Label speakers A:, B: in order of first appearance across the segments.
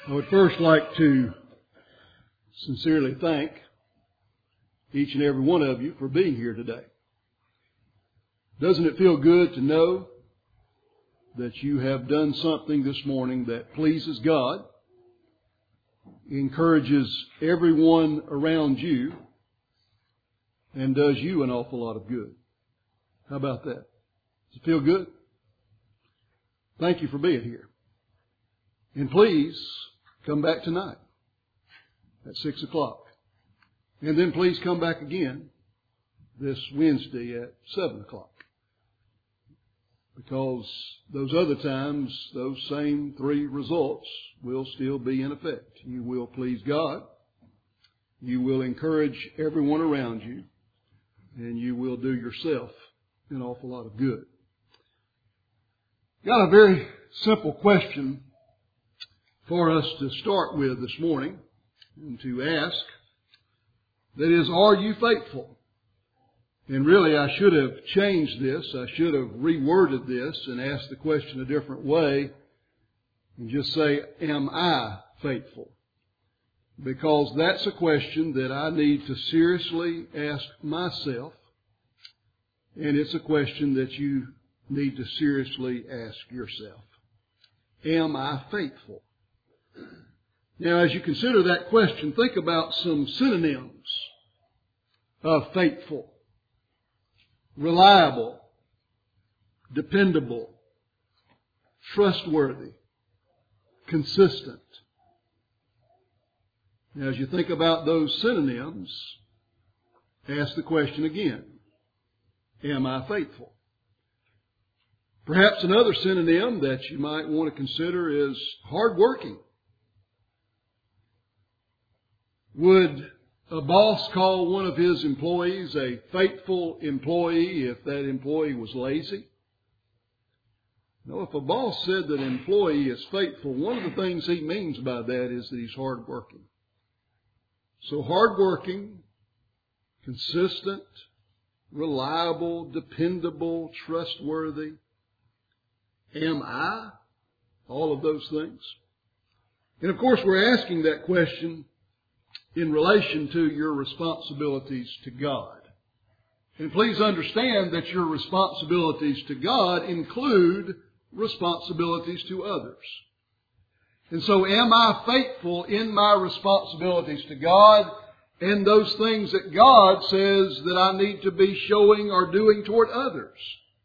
A: I would first like to sincerely thank each and every one of you for being here today. Doesn't it feel good to know that you have done something this morning that pleases God, encourages everyone around you, and does you an awful lot of good? How about that? Does it feel good? Thank you for being here. And please come back tonight at 6 o'clock. And then please come back again this Wednesday at 7 o'clock. Because those other times, those same three results will still be in effect. You will please God. You will encourage everyone around you. And you will do yourself an awful lot of good. Got a very simple question for us to start with this morning and to ask. That is, are you faithful? And really, I should have changed this. I should have reworded this and asked the question a different way and just say, am I faithful? Because that's a question that I need to seriously ask myself. And it's a question that you need to seriously ask yourself. Am I faithful? Now, as you consider that question, think about some synonyms of faithful. Reliable, dependable, trustworthy, consistent. Now, as you think about those synonyms, ask the question again. Am I faithful? Perhaps another synonym that you might want to consider is hardworking. Would a boss call one of his employees a faithful employee if that employee was lazy? No, if a boss said that an employee is faithful, one of the things he means by that is that he's hardworking. So hardworking, consistent, reliable, dependable, trustworthy. Am I all of those things? And of course, we're asking that question in relation to your responsibilities to God. And please understand that your responsibilities to God include responsibilities to others. And so am I faithful in my responsibilities to God and those things that God says that I need to be showing or doing toward others?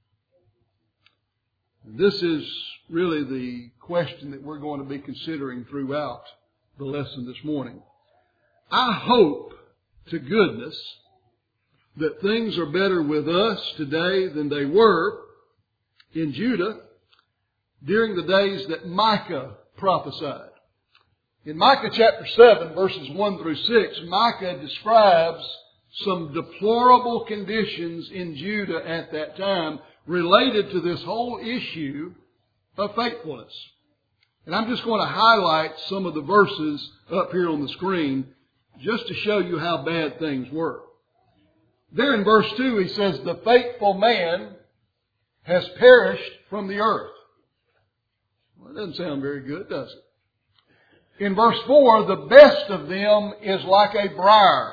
A: This is really the question that we're going to be considering throughout the lesson this morning. I hope to goodness that things are better with us today than they were in Judah during the days that Micah prophesied. In Micah chapter 7, verses 1 through 6, Micah describes some deplorable conditions in Judah at that time related to this whole issue of faithfulness. And I'm just going to highlight some of the verses up here on the screen just to show you how bad things were. There in verse 2, he says, the faithful man has perished from the earth. Well, that doesn't sound very good, does it? In verse 4, the best of them is like a briar.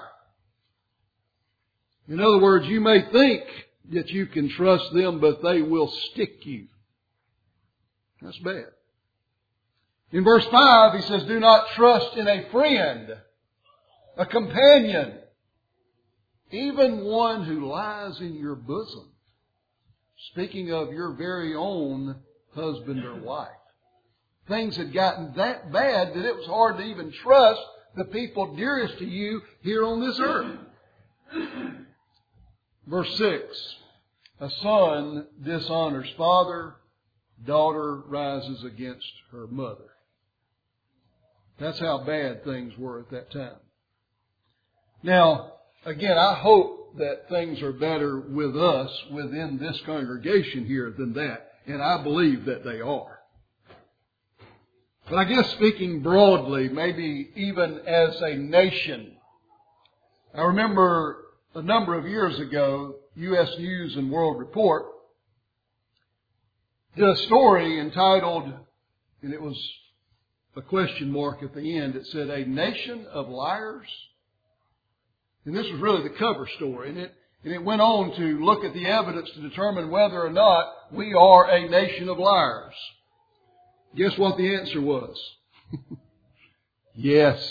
A: In other words, you may think that you can trust them, but they will stick you. That's bad. In verse 5, he says, do not trust in a friend, a companion, even one who lies in your bosom. Speaking of your very own husband or wife. Things had gotten that bad that it was hard to even trust the people dearest to you here on this earth. Verse 6, a son dishonors father, daughter rises against her mother. That's how bad things were at that time. Now, again, I hope that things are better with us within this congregation here than that. And I believe that they are. But I guess speaking broadly, maybe even as a nation, I remember a number of years ago, U.S. News and World Report did a story entitled, and it was a question mark at the end. It said, a nation of liars. And this was really the cover story. And it went on to look at the evidence to determine whether or not we are a nation of liars. Guess what the answer was? Yes.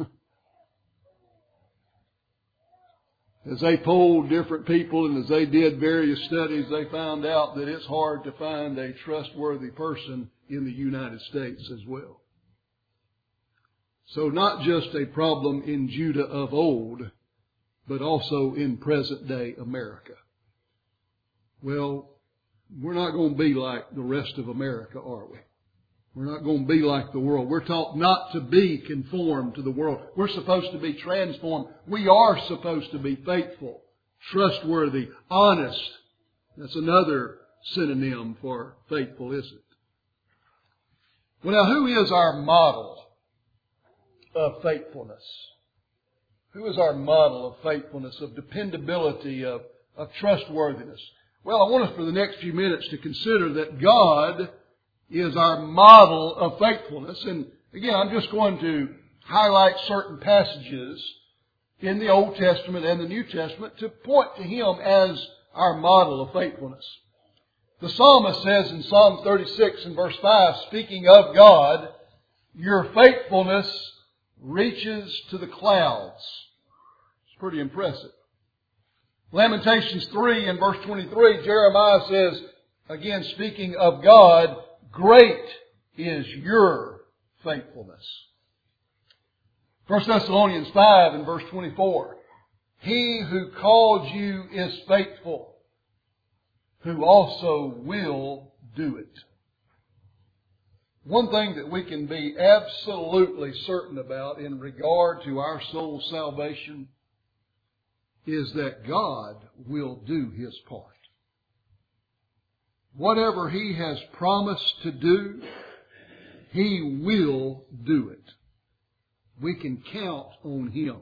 A: As they polled different people and as they did various studies, they found out that it's hard to find a trustworthy person in the United States as well. So not just a problem in Judah of old, but also in present day America. Well, we're not going to be like the rest of America, are we? We're not going to be like the world. We're taught not to be conformed to the world. We're supposed to be transformed. We are supposed to be faithful, trustworthy, honest. That's another synonym for faithful, isn't it? Well, now, who is our model of faithfulness? Who is our model of faithfulness, of dependability, of trustworthiness? Well, I want us for the next few minutes to consider that God is our model of faithfulness. And again, I'm just going to highlight certain passages in the Old Testament and the New Testament to point to Him as our model of faithfulness. The psalmist says in Psalm 36 and verse 5, speaking of God, your faithfulness reaches to the clouds. It's pretty impressive. Lamentations 3 and verse 23, Jeremiah says, again speaking of God, great is your faithfulness. 1 Thessalonians 5 and verse 24. He who called you is faithful, who also will do it. One thing that we can be absolutely certain about in regard to our soul's salvation is that God will do His part. Whatever He has promised to do, He will do it. We can count on Him.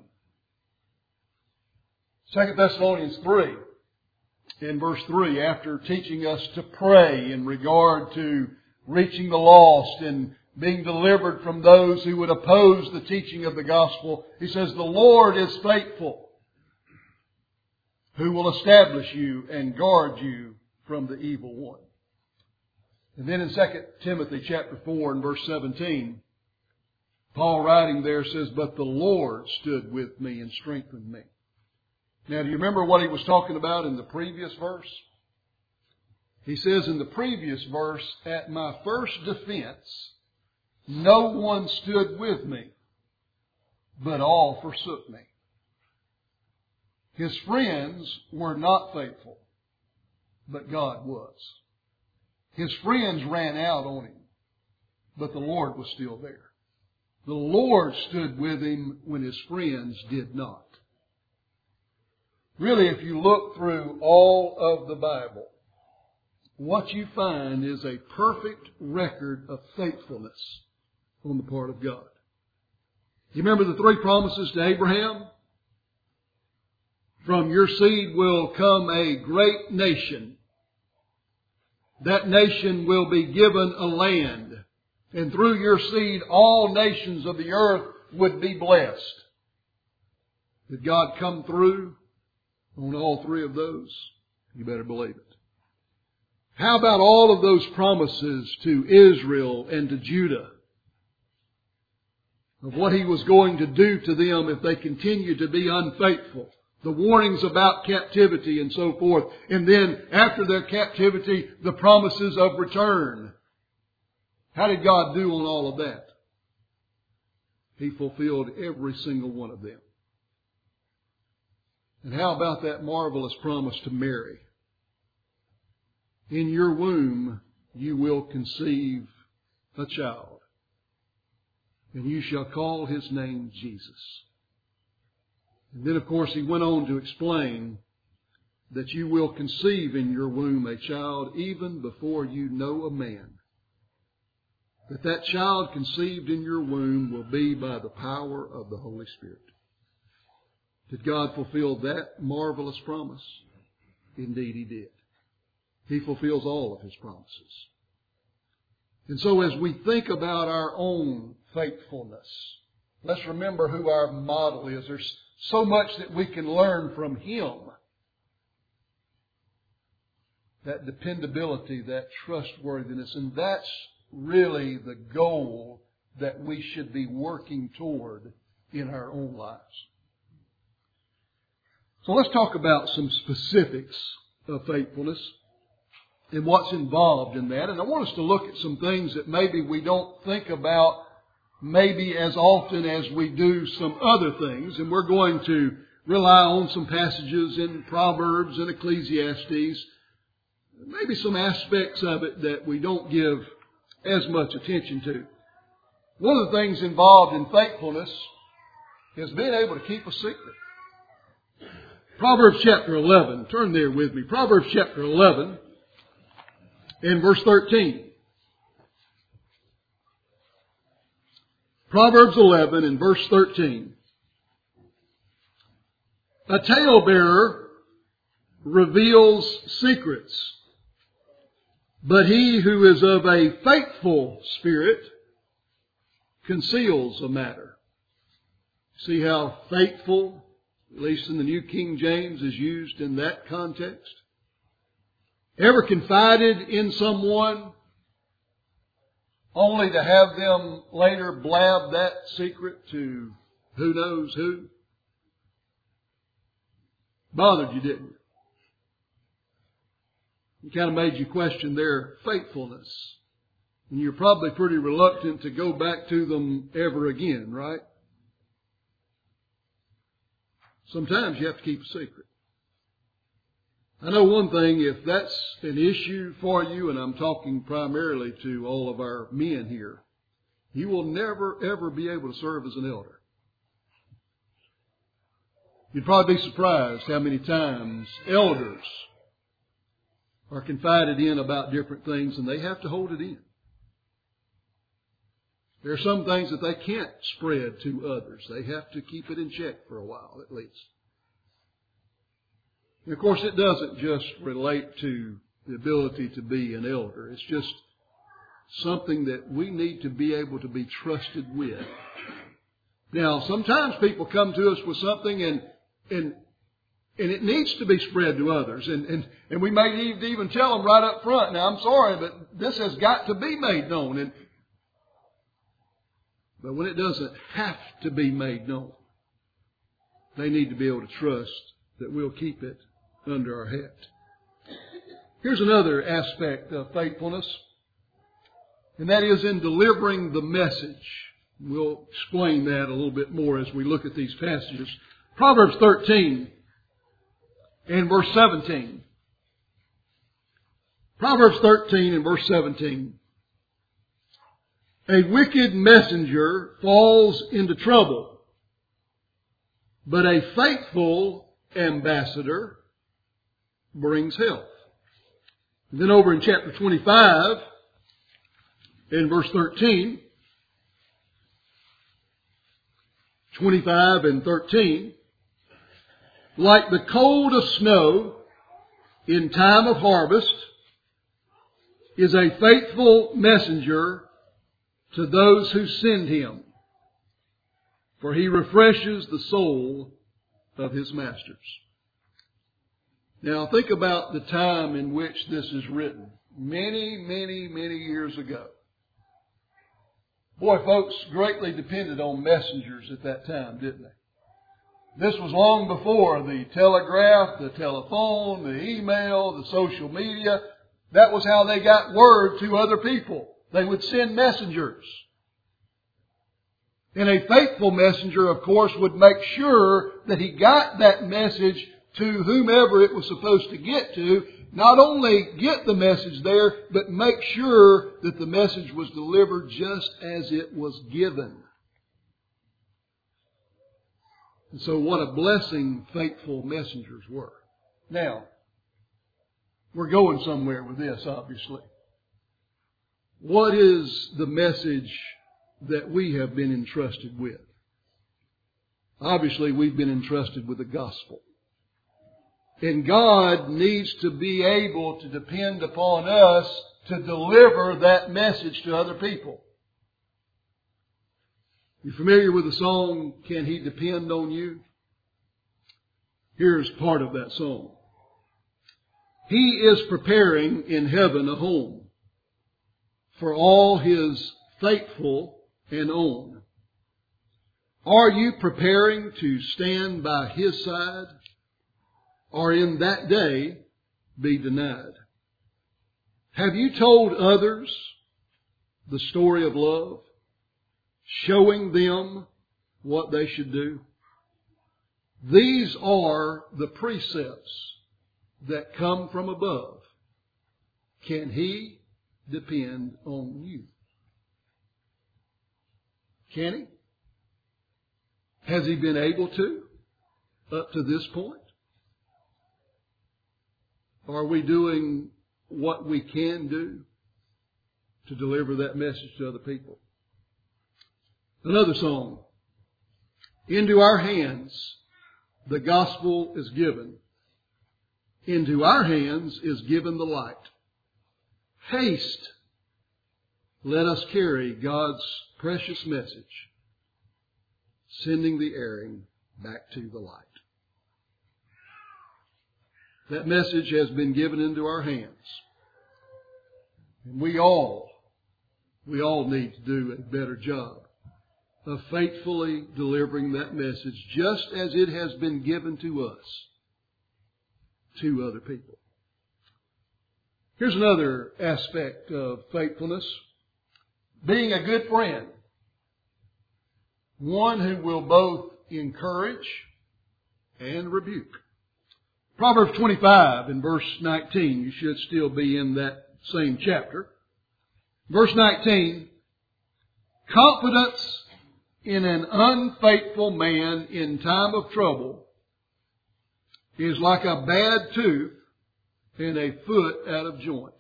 A: 2 Thessalonians 3, in verse 3, after teaching us to pray in regard to reaching the lost and being delivered from those who would oppose the teaching of the gospel, he says, the Lord is faithful, who will establish you and guard you from the evil one. And then in 2 Timothy chapter 4 and verse 17, Paul writing there says, but the Lord stood with me and strengthened me. Now, do you remember what he was talking about in the previous verse? He says in the previous verse, at my first defense, no one stood with me, but all forsook me. His friends were not faithful, but God was. His friends ran out on him, but the Lord was still there. The Lord stood with him when his friends did not. Really, if you look through all of the Bible, what you find is a perfect record of faithfulness on the part of God. You remember the three promises to Abraham? From your seed will come a great nation. That nation will be given a land. And through your seed, all nations of the earth would be blessed. Did God come through on all three of those? You better believe it. How about all of those promises to Israel and to Judah of what He was going to do to them if they continued to be unfaithful? The warnings about captivity and so forth. And then after their captivity, the promises of return. How did God do on all of that? He fulfilled every single one of them. And how about that marvelous promise to Mary? In your womb you will conceive a child, and you shall call His name Jesus. And then, of course, He went on to explain that you will conceive in your womb a child even before you know a man. That child conceived in your womb will be by the power of the Holy Spirit. Did God fulfill that marvelous promise? Indeed He did. He fulfills all of His promises. And so as we think about our own faithfulness, let's remember who our model is. There's so much that we can learn from Him. That dependability, that trustworthiness, and that's really the goal that we should be working toward in our own lives. So let's talk about some specifics of faithfulness and what's involved in that. And I want us to look at some things that maybe we don't think about maybe as often as we do some other things. And we're going to rely on some passages in Proverbs and Ecclesiastes, maybe some aspects of it that we don't give as much attention to. One of the things involved in faithfulness is being able to keep a secret. Proverbs chapter 11, turn there with me. Proverbs chapter 11 and verse 13. Proverbs 11 and verse 13. A talebearer reveals secrets, but he who is of a faithful spirit conceals a matter. See how faithful, at least in the New King James, is used in that context? Ever confided in someone only to have them later blab that secret to who knows who? Bothered you, didn't you? It kind of made you question their faithfulness. And you're probably pretty reluctant to go back to them ever again, right? Sometimes you have to keep a secret. I know one thing, if that's an issue for you, and I'm talking primarily to all of our men here, you will never ever be able to serve as an elder. You'd probably be surprised how many times elders are confided in about different things and they have to hold it in. There are some things that they can't spread to others. They have to keep it in check for a while at least. And of course, it doesn't just relate to the ability to be an elder. It's just something that we need to be able to be trusted with. Now, sometimes people come to us with something and it needs to be spread to others. And we may need to even tell them right up front, now I'm sorry, but this has got to be made known. But when it doesn't have to be made known, they need to be able to trust that we'll keep it under our hat. Here's another aspect of faithfulness, and that is in delivering the message. We'll explain that a little bit more as we look at these passages. Proverbs 13 and verse 17. Proverbs 13 and verse 17. A wicked messenger falls into trouble, but a faithful ambassador brings health. And then over in chapter 25, in verse 13, 25 and 13, like the cold of snow in time of harvest is a faithful messenger to those who send him, for he refreshes the soul of his masters. Now think about the time in which this is written. Many, many, many years ago. Boy, folks greatly depended on messengers at that time, didn't they? This was long before the telegraph, the telephone, the email, the social media. That was how they got word to other people. They would send messengers. And a faithful messenger, of course, would make sure that he got that message to whomever it was supposed to get to. Not only get the message there, but make sure that the message was delivered just as it was given. And so what a blessing faithful messengers were. Now, we're going somewhere with this, obviously. What is the message that we have been entrusted with? Obviously, we've been entrusted with the gospel. And God needs to be able to depend upon us to deliver that message to other people. You familiar with the song, Can He Depend on You? Here's part of that song. He is preparing in heaven a home for all His faithful and own. Are you preparing to stand by His side, or in that day be denied? Have you told others the story of love, showing them what they should do? These are the precepts that come from above. Can He depend on you? Can He? Has He been able to up to this point? Are we doing what we can do to deliver that message to other people? Another song. Into our hands the gospel is given. Into our hands is given the light. Haste, let us carry God's precious message, sending the erring back to the light. That message has been given into our hands. And we all need to do a better job of faithfully delivering that message just as it has been given to us, to other people. Here's another aspect of faithfulness. Being a good friend. One who will both encourage and rebuke. Proverbs 25 in verse 19. You should still be in that same chapter. Verse 19. Confidence in an unfaithful man in time of trouble is like a bad tooth and a foot out of joint.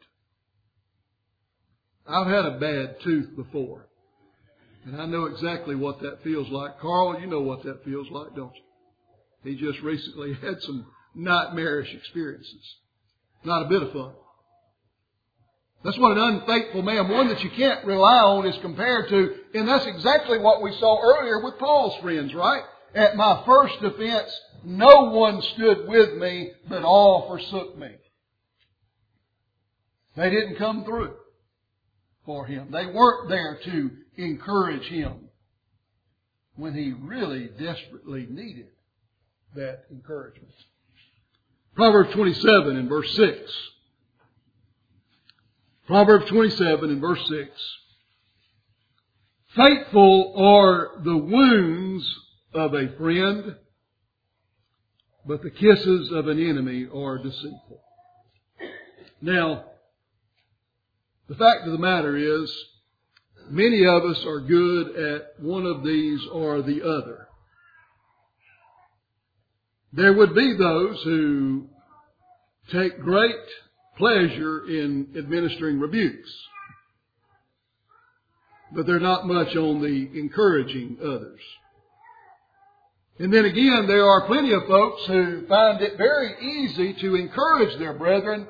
A: I've had a bad tooth before, and I know exactly what that feels like. Carl, you know what that feels like, don't you? He just recently had some nightmarish experiences. Not a bit of fun. That's what an unfaithful man, one that you can't rely on, is compared to. And that's exactly what we saw earlier with Paul's friends, right? At my first offense, no one stood with me, but all forsook me. They didn't come through for him. They weren't there to encourage him when he really desperately needed that encouragement. Proverbs 27 and verse 6. Proverbs 27 and verse 6. Faithful are the wounds of a friend, but the kisses of an enemy are deceitful. Now, the fact of the matter is, many of us are good at one of these or the other. There would be those who take great pleasure in administering rebukes, but they're not much on the encouraging others. And then again, there are plenty of folks who find it very easy to encourage their brethren,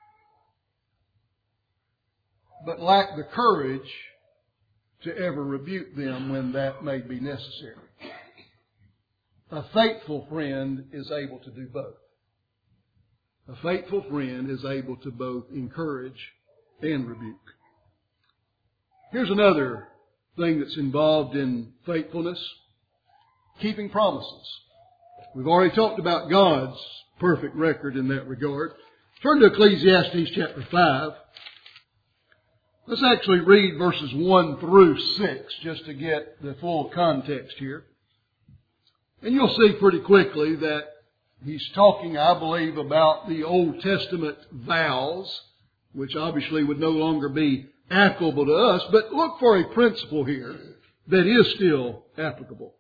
A: but lack the courage to ever rebuke them when that may be necessary. A faithful friend is able to do both. A faithful friend is able to both encourage and rebuke. Here's another thing that's involved in faithfulness. Keeping promises. We've already talked about God's perfect record in that regard. Turn to Ecclesiastes chapter 5. Let's actually read verses 1 through 6 just to get the full context here. And you'll see pretty quickly that he's talking, I believe, about the Old Testament vows, which obviously would no longer be applicable to us. But look for a principle here that is still applicable.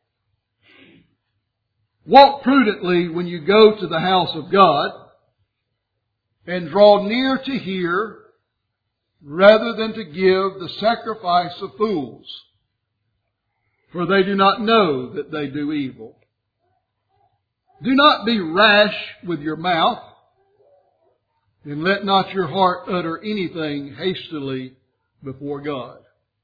A: Walk prudently when you go to the house of God, and draw near to hear, rather than to give the sacrifice of fools, for they do not know that they do evil. Do not be rash with your mouth, And let not your heart utter anything hastily before God.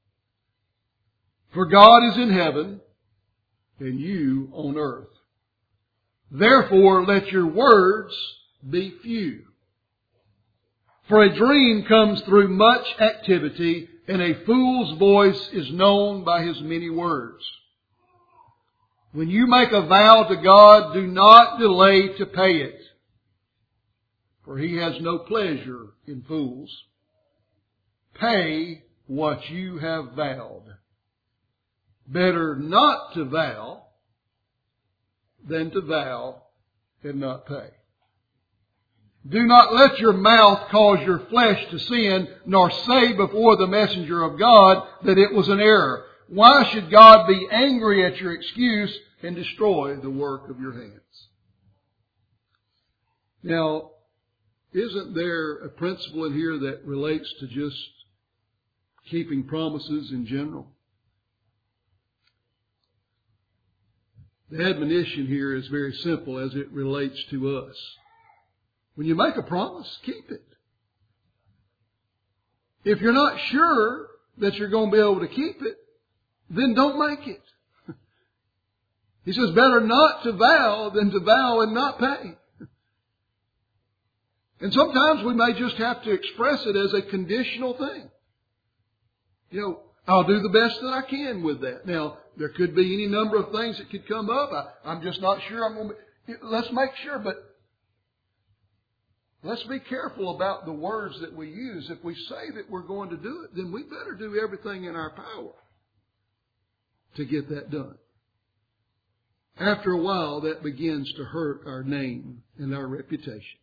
A: For God is in heaven, and you on earth. Therefore let your words be few. For a dream comes through much activity, and a fool's voice is known by his many words. When you make a vow to God, do not delay to pay it, for He has no pleasure in fools. Pay what you have vowed. Better not to vow than to vow and not pay. Do not let your mouth cause your flesh to sin, nor say before the messenger of God that it was an error. Why should God be angry at your excuse and destroy the work of your hands? Now, isn't there a principle in here that relates to just keeping promises in general? The admonition here is very simple as it relates to us. When you make a promise, keep it. If you're not sure that you're going to be able to keep it, then don't make it. He says, better not to vow than to vow and not pay. And sometimes we may just have to express it as a conditional thing. You know, I'll do the best that I can with that. Now, there could be any number of things that could come up. I'm just not sure I'm going to be. Let's make sure, but let's be careful about the words that we use. If we say that we're going to do it, then we better do everything in our power to get that done. After a while, that begins to hurt our name and our reputation.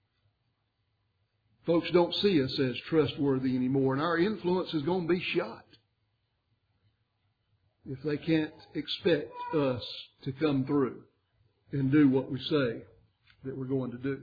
A: Folks don't see us as trustworthy anymore, and our influence is going to be shot if they can't expect us to come through and do what we say that we're going to do.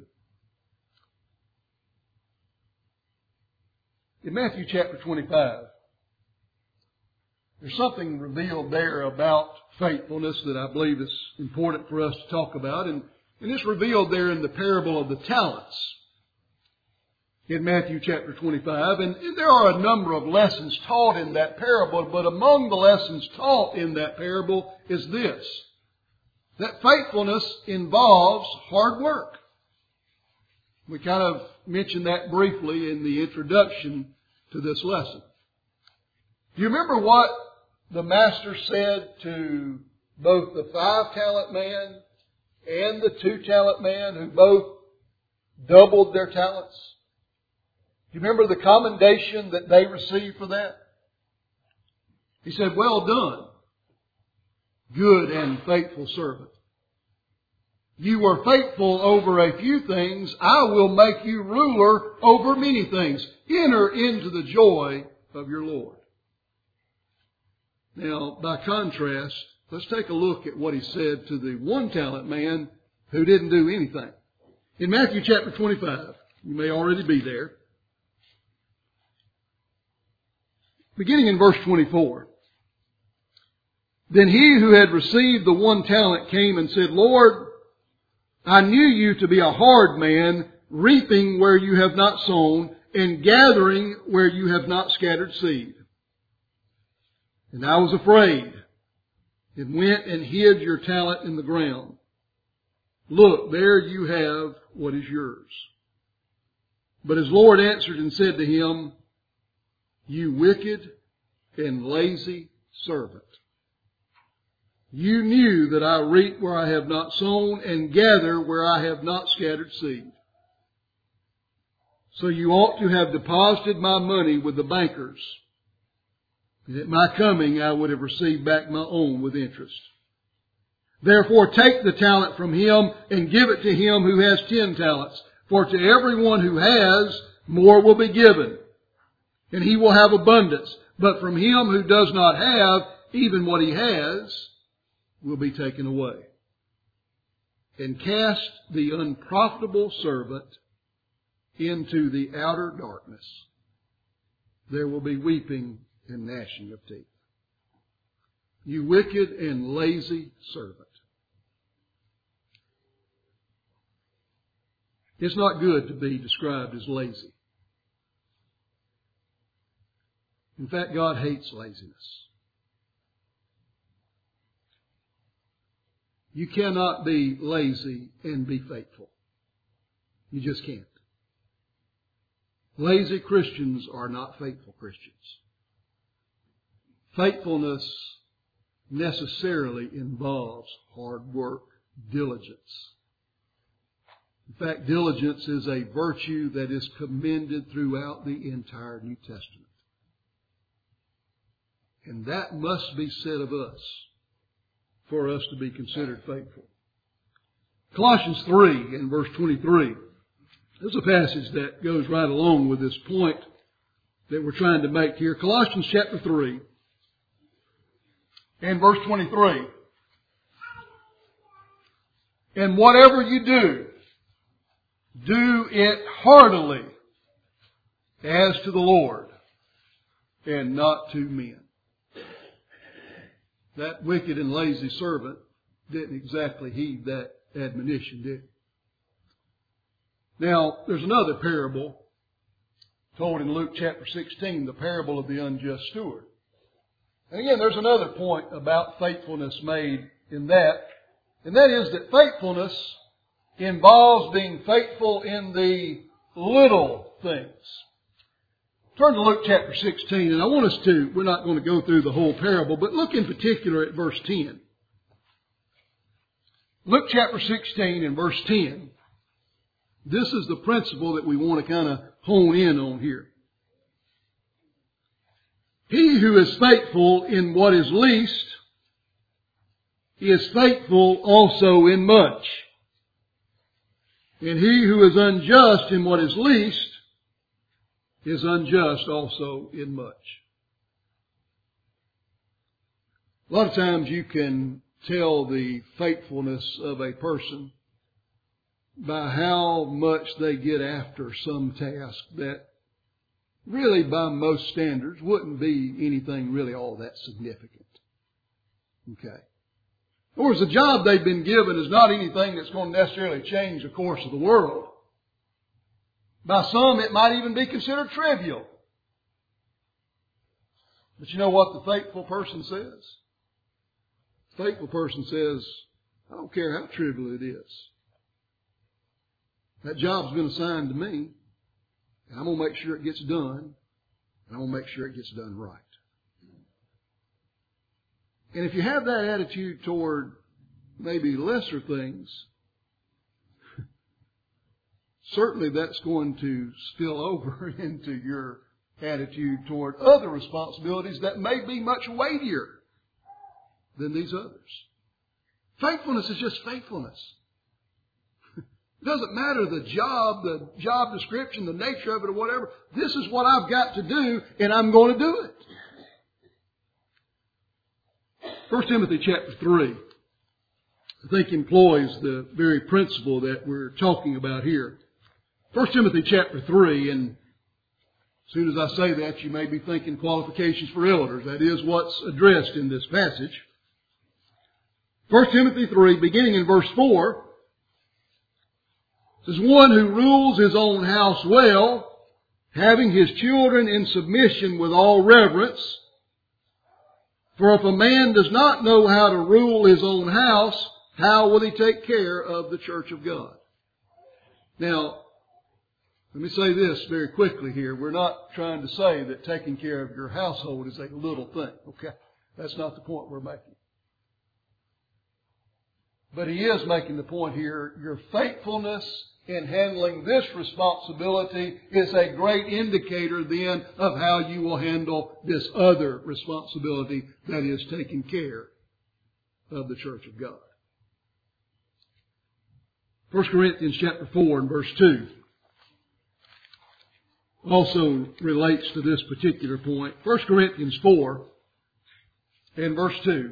A: In Matthew chapter 25, there's something revealed there about faithfulness that I believe is important for us to talk about. And it's revealed there in the parable of the talents in Matthew chapter 25. And there are a number of lessons taught in that parable. But among the lessons taught in that parable is this: that faithfulness involves hard work. We kind of mentioned that briefly in the introduction to this lesson. Do you remember what the master said to both the 5-talent man and the 2-talent man who both doubled their talents? Do you remember the commendation that they received for that? He said, "Well done, good and faithful servant. You were faithful over a few things. I will make you ruler over many things. Enter into the joy of your Lord." Now, by contrast, let's take a look at what he said to the 1-talent man who didn't do anything. In Matthew chapter 25, you may already be there. Beginning in verse 24. Then he who had received the 1 talent came and said, "Lord, I knew you to be a hard man, reaping where you have not sown, and gathering where you have not scattered seed. And I was afraid, and went and hid your talent in the ground. Look, there you have what is yours." But his Lord answered and said to him, "You wicked and lazy servant. You knew that I reap where I have not sown, and gather where I have not scattered seed. So you ought to have deposited my money with the bankers, and at my coming I would have received back my own with interest. Therefore take the talent from him and give it to him who has 10 talents. For to everyone who has, more will be given, and he will have abundance. But from him who does not have, even what he has will be taken away. And cast the unprofitable servant into the outer darkness. There will be weeping and gnashing of teeth. You wicked and lazy servant." It's not good to be described as lazy. In fact, God hates laziness. You cannot be lazy and be faithful. You just can't. Lazy Christians are not faithful Christians. Faithfulness necessarily involves hard work, diligence. In fact, diligence is a virtue that is commended throughout the entire New Testament. And that must be said of us for us to be considered faithful. Colossians 3 and verse 23. There's a passage that goes right along with this point that we're trying to make here. Colossians chapter 3 and verse 23. And whatever you do it heartily as to the Lord and not to men. That wicked and lazy servant didn't exactly heed that admonition, did he? Now, there's another parable told in Luke chapter 16, the parable of the unjust steward. And again, there's another point about faithfulness made in that, and that is that faithfulness involves being faithful in the little things. Turn to Luke chapter 16, and I want us to, we're not going to go through the whole parable, but look in particular at verse 10. Luke chapter 16 and verse 10. This is the principle that we want to kind of hone in on here. He who is faithful in what is least is faithful also in much. And he who is unjust in what is least is unjust also in much. A lot of times you can tell the faithfulness of a person by how much they get after some task that really by most standards wouldn't be anything really all that significant. Okay. Or as the job they've been given is not anything that's going to necessarily change the course of the world. By some, it might even be considered trivial. But you know what the faithful person says? The faithful person says, I don't care how trivial it is. That job's been assigned to me, and I'm going to make sure it gets done, and I'm going to make sure it gets done right. And if you have that attitude toward maybe lesser things, certainly that's going to spill over into your attitude toward other responsibilities that may be much weightier than these others. Faithfulness is just faithfulness. It doesn't matter the job description, the nature of it or whatever. This is what I've got to do and I'm going to do it. 1 Timothy chapter 3, I think employs the very principle that we're talking about here. 1 Timothy chapter 3, and as soon as I say that, you may be thinking qualifications for elders. That is what's addressed in this passage. 1 Timothy 3, beginning in verse 4, says, one who rules his own house well, having his children in submission with all reverence. For if a man does not know how to rule his own house, how will he take care of the church of God? Now, let me say this very quickly here. We're not trying to say that taking care of your household is a little thing, okay? That's not the point we're making. But he is making the point here, your faithfulness in handling this responsibility is a great indicator then of how you will handle this other responsibility, that is taking care of the church of God. 1 Corinthians chapter 4 and verse 2 also relates to this particular point. 1 Corinthians 4 and verse 2.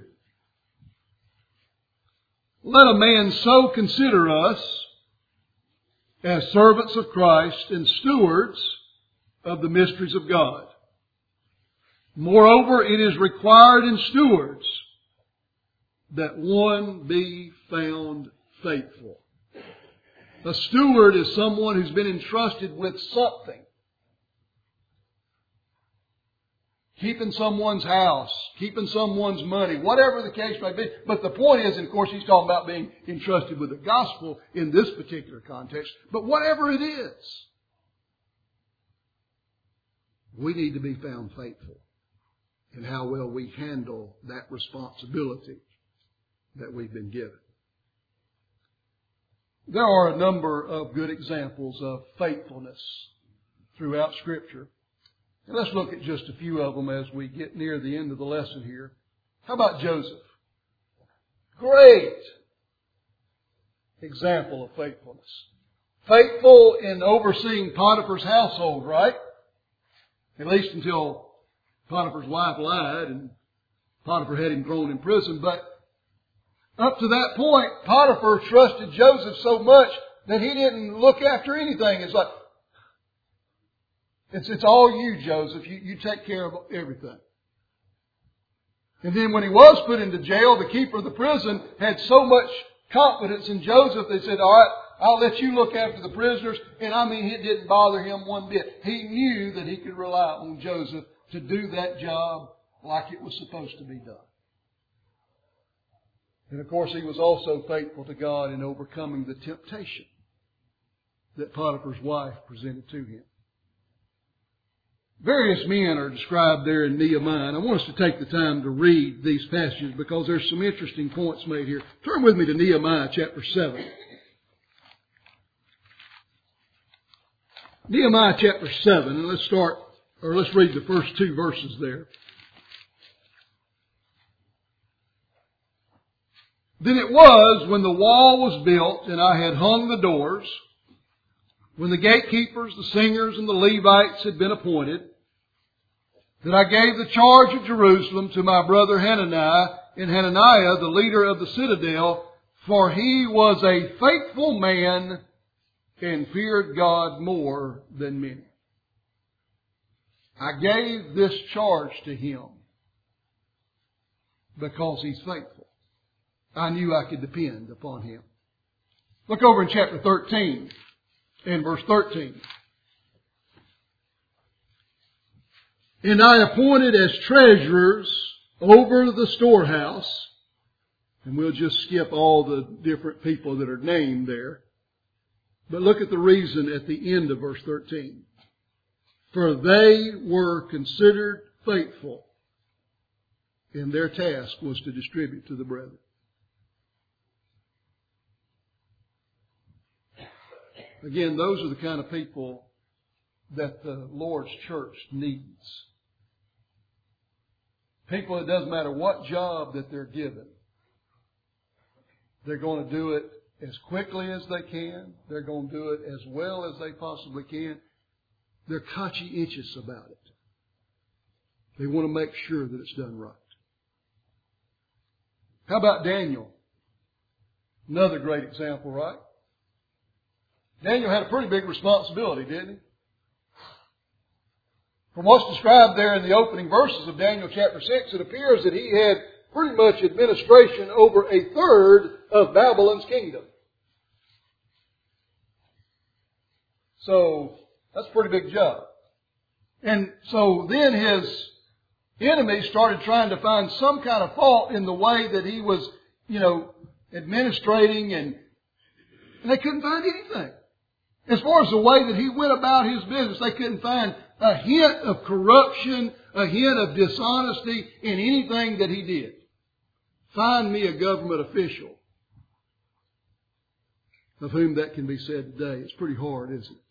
A: Let a man so consider us as servants of Christ and stewards of the mysteries of God. Moreover, it is required in stewards that one be found faithful. A steward is someone who's been entrusted with something. Keeping someone's house, keeping someone's money, whatever the case may be. But the point is, and of course he's talking about being entrusted with the gospel in this particular context. But whatever it is, we need to be found faithful in how well we handle that responsibility that we've been given. There are a number of good examples of faithfulness throughout Scripture. And let's look at just a few of them as we get near the end of the lesson here. How about Joseph? Great example of faithfulness. Faithful in overseeing Potiphar's household, right? At least until Potiphar's wife lied and Potiphar had him thrown in prison. But up to that point, Potiphar trusted Joseph so much that he didn't look after anything. It's like, it's all you, Joseph. You take care of everything. And then when he was put into jail, the keeper of the prison had so much confidence in Joseph, they said, all right, I'll let you look after the prisoners. And I mean, it didn't bother him one bit. He knew that he could rely on Joseph to do that job like it was supposed to be done. And of course, he was also faithful to God in overcoming the temptation that Potiphar's wife presented to him. Various men are described there in Nehemiah, and I want us to take the time to read these passages because there's some interesting points made here. Turn with me to Nehemiah chapter 7. Nehemiah chapter 7, and let's read the first two verses there. Then it was when the wall was built and I had hung the doors, when the gatekeepers, the singers, and the Levites had been appointed, that I gave the charge of Jerusalem to my brother Hananiah, and Hananiah, the leader of the citadel, for he was a faithful man and feared God more than many. I gave this charge to him because he's faithful. I knew I could depend upon him. Look over in chapter 13 and verse 13. And I appointed as treasurers over the storehouse, and we'll just skip all the different people that are named there. But look at the reason at the end of verse 13. For they were considered faithful, and their task was to distribute to the brethren. Again, those are the kind of people that the Lord's church needs. People, it doesn't matter what job that they're given. They're going to do it as quickly as they can. They're going to do it as well as they possibly can. They're conscientious about it. They want to make sure that it's done right. How about Daniel? Another great example, right? Daniel had a pretty big responsibility, didn't he? From what's described there in the opening verses of Daniel chapter 6, it appears that he had pretty much administration over a third of Babylon's kingdom. So, that's a pretty big job. And so then his enemies started trying to find some kind of fault in the way that he was, administrating, and they couldn't find anything. As far as the way that he went about his business, they couldn't find a hint of corruption, a hint of dishonesty in anything that he did. Find me a government official of whom that can be said today. It's pretty hard, isn't it?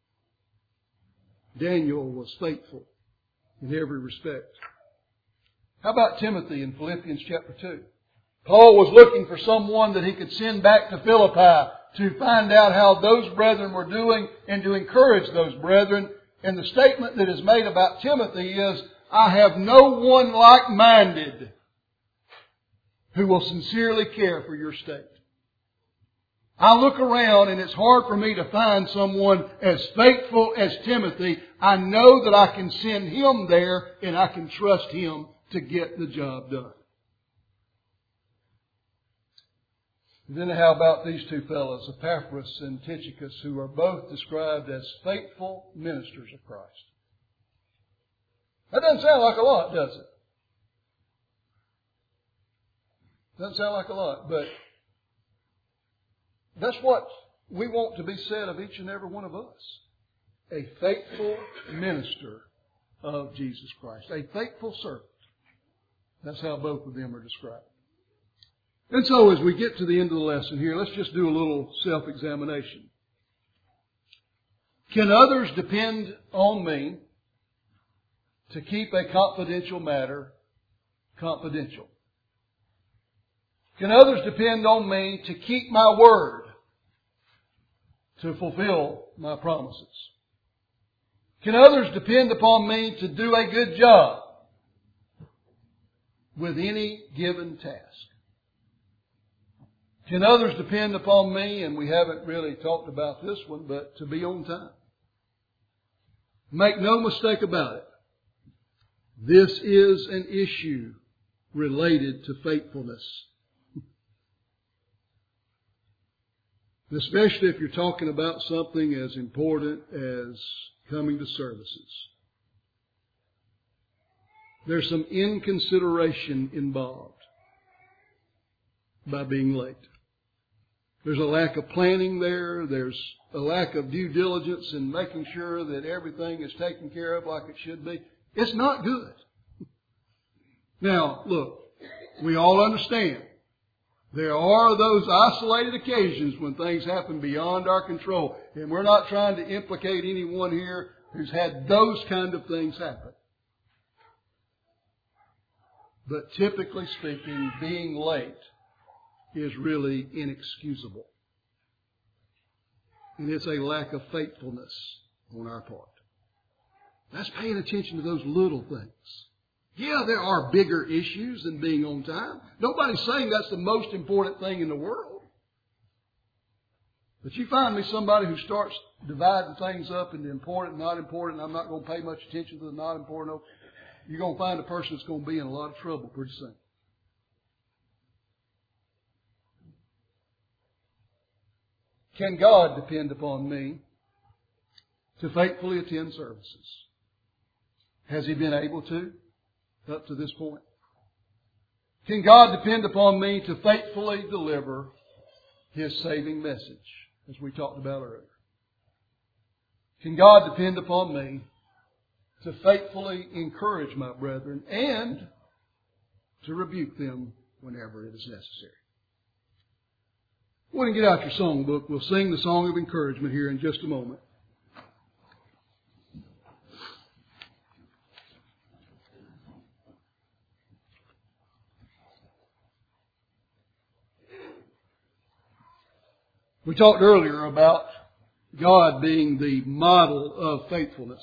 A: Daniel was faithful in every respect. How about Timothy in Philippians chapter 2? Paul was looking for someone that he could send back to Philippi to find out how those brethren were doing and to encourage those brethren. And the statement that is made about Timothy is, I have no one like-minded who will sincerely care for your state. I look around and it's hard for me to find someone as faithful as Timothy. I know that I can send him there and I can trust him to get the job done. Then how about these two fellows, Epaphras and Tychicus, who are both described as faithful ministers of Christ? That doesn't sound like a lot, does it? Doesn't sound like a lot, but that's what we want to be said of each and every one of us. A faithful minister of Jesus Christ. A faithful servant. That's how both of them are described. And so as we get to the end of the lesson here, let's just do a little self-examination. Can others depend on me to keep a confidential matter confidential? Can others depend on me to keep my word, to fulfill my promises? Can others depend upon me to do a good job with any given task? Can others depend upon me, and we haven't really talked about this one, but to be on time? Make no mistake about it. This is an issue related to faithfulness. Especially if you're talking about something as important as coming to services. There's some inconsideration involved by being late. There's a lack of planning there. There's a lack of due diligence in making sure that everything is taken care of like it should be. It's not good. Now, look, we all understand there are those isolated occasions when things happen beyond our control. And we're not trying to implicate anyone here who's had those kind of things happen. But typically speaking, being late is really inexcusable. And it's a lack of faithfulness on our part. That's paying attention to those little things. Yeah, there are bigger issues than being on time. Nobody's saying that's the most important thing in the world. But you find me somebody who starts dividing things up into important, not important, I'm not going to pay much attention to the not important. You're going to find a person that's going to be in a lot of trouble pretty soon. Can God depend upon me to faithfully attend services? Has He been able to up to this point? Can God depend upon me to faithfully deliver His saving message, as we talked about earlier? Can God depend upon me to faithfully encourage my brethren and to rebuke them whenever it is necessary? Go ahead and get out your songbook. We'll sing the song of encouragement here in just a moment. We talked earlier about God being the model of faithfulness.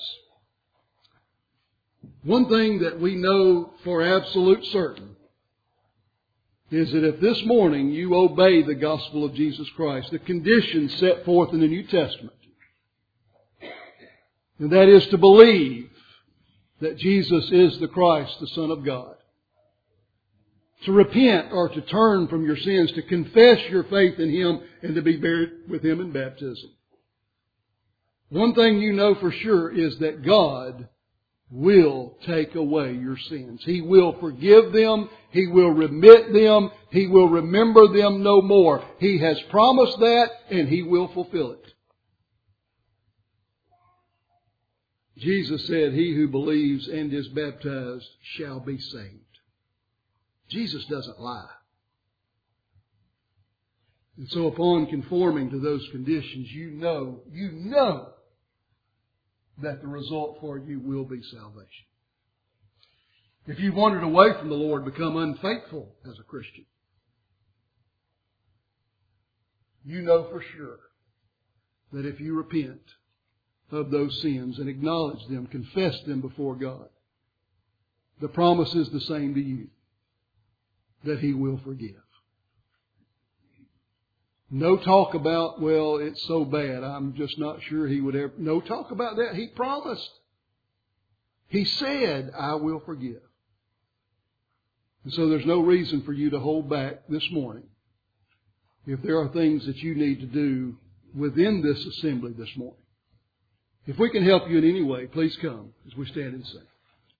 A: One thing that we know for absolute certain is that if this morning you obey the gospel of Jesus Christ, the conditions set forth in the New Testament, and that is to believe that Jesus is the Christ, the Son of God, to repent or to turn from your sins, to confess your faith in Him, and to be buried with Him in baptism. One thing you know for sure is that God will take away your sins. He will forgive them. He will remit them. He will remember them no more. He has promised that, and He will fulfill it. Jesus said, "He who believes and is baptized shall be saved." Jesus doesn't lie. And so upon conforming to those conditions, you know that the result for you will be salvation. If you've wandered away from the Lord, become unfaithful as a Christian, you know for sure that if you repent of those sins and acknowledge them, confess them before God, the promise is the same to you, that He will forgive. No talk about, well, it's so bad, I'm just not sure He would ever. No talk about that. He promised. He said, "I will forgive." And so there's no reason for you to hold back this morning if there are things that you need to do within this assembly this morning. If we can help you in any way, please come as we stand and sing.